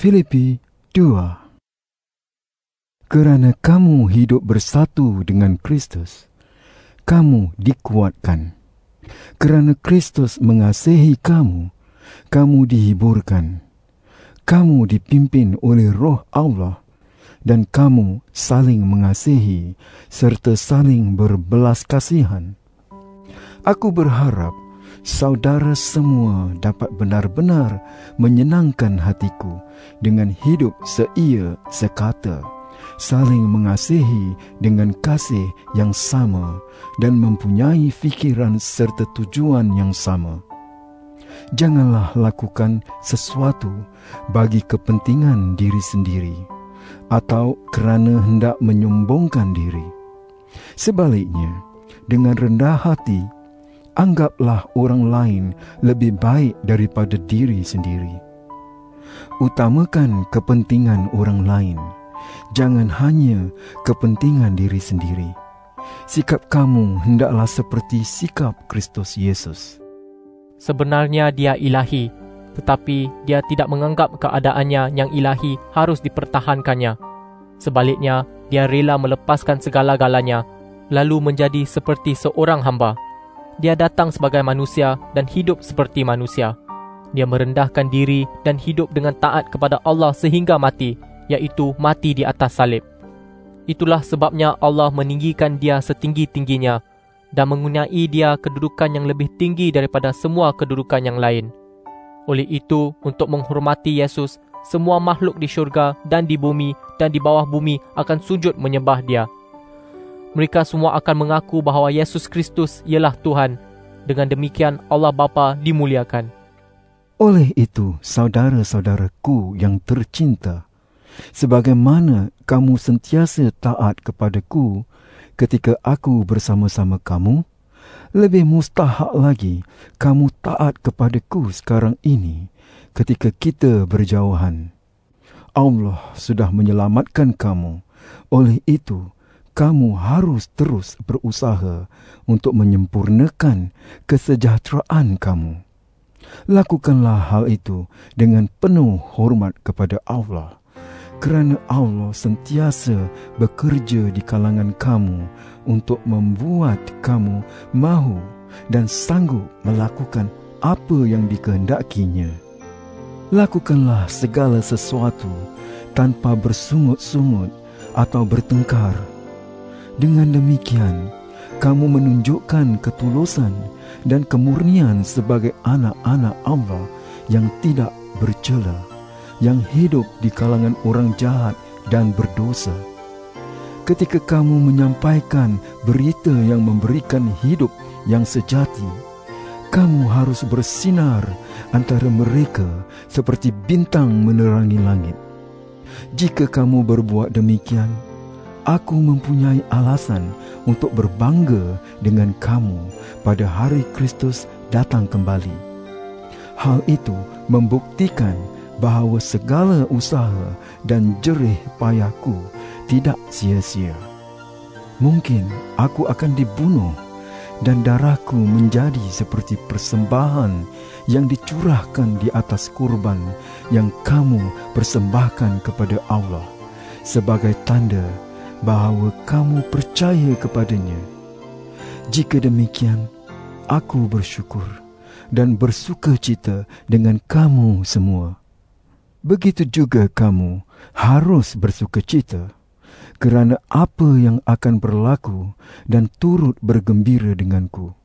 Filipi 2. Kerana kamu hidup bersatu dengan Kristus, kamu dikuatkan. Kerana Kristus mengasihi kamu, kamu dihiburkan. Kamu dipimpin oleh Roh Allah dan kamu saling mengasihi serta saling berbelas kasihan. Aku berharap saudara semua dapat benar-benar menyenangkan hatiku dengan hidup seia sekata, saling mengasihi dengan kasih yang sama dan mempunyai fikiran serta tujuan yang sama. Janganlah lakukan sesuatu bagi kepentingan diri sendiri atau kerana hendak menyombongkan diri. Sebaliknya, dengan rendah hati, anggaplah orang lain lebih baik daripada diri sendiri. Utamakan kepentingan orang lain, jangan hanya kepentingan diri sendiri. Sikap kamu hendaklah seperti sikap Kristus Yesus. Sebenarnya dia ilahi, tetapi dia tidak menganggap keadaannya yang ilahi harus dipertahankannya. Sebaliknya, dia rela melepaskan segala-galanya, lalu menjadi seperti seorang hamba. Dia datang sebagai manusia dan hidup seperti manusia. Dia merendahkan diri dan hidup dengan taat kepada Allah sehingga mati, iaitu mati di atas salib. Itulah sebabnya Allah meninggikan dia setinggi-tingginya dan mengunai dia kedudukan yang lebih tinggi daripada semua kedudukan yang lain. Oleh itu, untuk menghormati Yesus, semua makhluk di syurga dan di bumi dan di bawah bumi akan sujud menyembah dia. Mereka semua akan mengaku bahawa Yesus Kristus ialah Tuhan. Dengan demikian, Allah Bapa dimuliakan. Oleh itu, saudara-saudaraku yang tercinta, sebagaimana kamu sentiasa taat kepadaku ketika aku bersama-sama kamu, lebih mustahak lagi kamu taat kepadaku sekarang ini ketika kita berjauhan. Allah sudah menyelamatkan kamu. Oleh itu, kamu harus terus berusaha untuk menyempurnakan kesejahteraan kamu. Lakukanlah hal itu dengan penuh hormat kepada Allah, kerana Allah sentiasa bekerja di kalangan kamu untuk membuat kamu mahu dan sanggup melakukan apa yang dikehendakinya. Lakukanlah segala sesuatu tanpa bersungut-sungut atau bertengkar. Dengan demikian, kamu menunjukkan ketulusan dan kemurnian sebagai anak-anak Allah yang tidak bercela, yang hidup di kalangan orang jahat dan berdosa. Ketika kamu menyampaikan berita yang memberikan hidup yang sejati, kamu harus bersinar antara mereka seperti bintang menerangi langit. Jika kamu berbuat demikian, aku mempunyai alasan untuk berbangga dengan kamu pada hari Kristus datang kembali. Hal itu membuktikan bahawa segala usaha dan jerih payahku tidak sia-sia. Mungkin aku akan dibunuh dan darahku menjadi seperti persembahan yang dicurahkan di atas kurban yang kamu persembahkan kepada Allah sebagai tanda bahawa kamu percaya kepadanya. Jika demikian, aku bersyukur dan bersukacita dengan kamu semua. Begitu juga kamu harus bersukacita kerana apa yang akan berlaku dan turut bergembira denganku.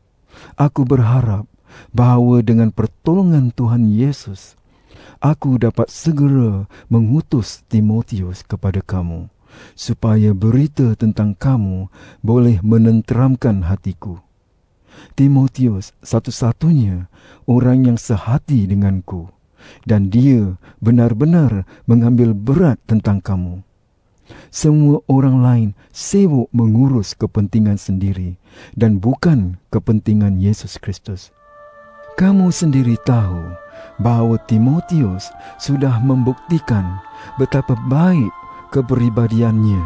Aku berharap bahawa dengan pertolongan Tuhan Yesus, aku dapat segera mengutus Timotius kepada kamu, supaya berita tentang kamu boleh menenteramkan hatiku. Timotius satu-satunya orang yang sehati denganku, dan dia benar-benar mengambil berat tentang kamu. Semua orang lain sibuk mengurus kepentingan sendiri dan bukan kepentingan Yesus Kristus. Kamu sendiri tahu bahawa Timotius sudah membuktikan betapa baik kepribadiannya.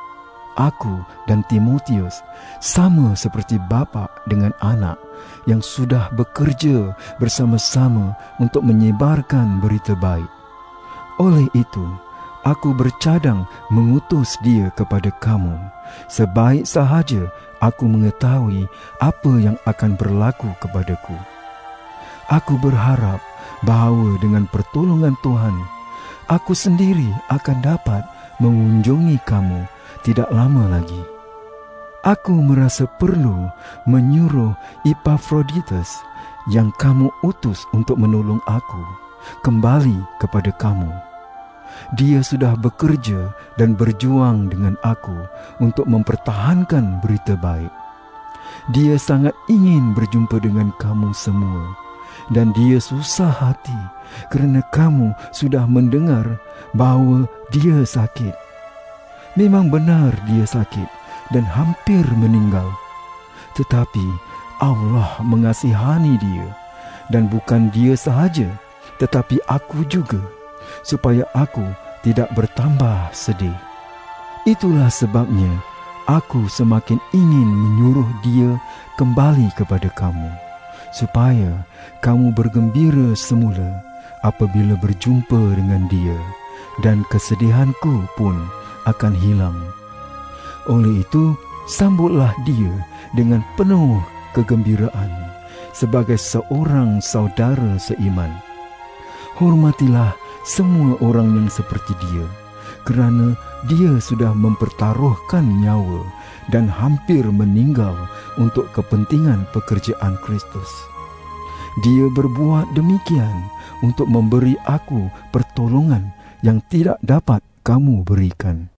Aku dan Timotius sama seperti bapa dengan anak yang sudah bekerja bersama-sama untuk menyebarkan berita baik. Oleh itu, aku bercadang mengutus dia kepada kamu, sebaik sahaja aku mengetahui apa yang akan berlaku kepadaku. Aku berharap bahawa dengan pertolongan Tuhan, aku sendiri akan dapat mengunjungi kamu tidak lama lagi. Aku merasa perlu menyuruh Epaphroditus yang kamu utus untuk menolong aku kembali kepada kamu. Dia sudah bekerja dan berjuang dengan aku untuk mempertahankan berita baik. Dia sangat ingin berjumpa dengan kamu semua, dan dia susah hati kerana kamu sudah mendengar bahawa dia sakit. Memang benar dia sakit dan hampir meninggal. Tetapi Allah mengasihani dia, dan bukan dia sahaja, tetapi aku juga, supaya aku tidak bertambah sedih. Itulah sebabnya aku semakin ingin menyuruh dia kembali kepada kamu, supaya kamu bergembira semula apabila berjumpa dengan dia, dan kesedihanku pun akan hilang. Oleh itu, sambutlah dia dengan penuh kegembiraan sebagai seorang saudara seiman. Hormatilah semua orang yang seperti dia, kerana dia sudah mempertaruhkan nyawa dan hampir meninggal untuk kepentingan pekerjaan Kristus. Dia berbuat demikian untuk memberi aku pertolongan yang tidak dapat kamu berikan.